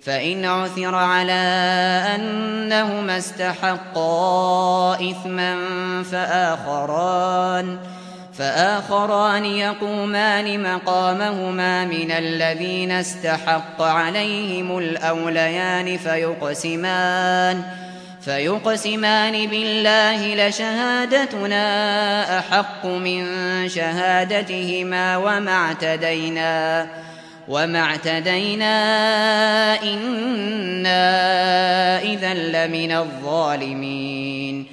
فإن عثر على أنهما استحقا إثما فآخران يقومان مقامهما من الذين استحق عليهم الأوليان فيقسمان بالله لشهادتنا أحق من شهادتهما وما اعتدينا إنا إذا لمن الظالمين.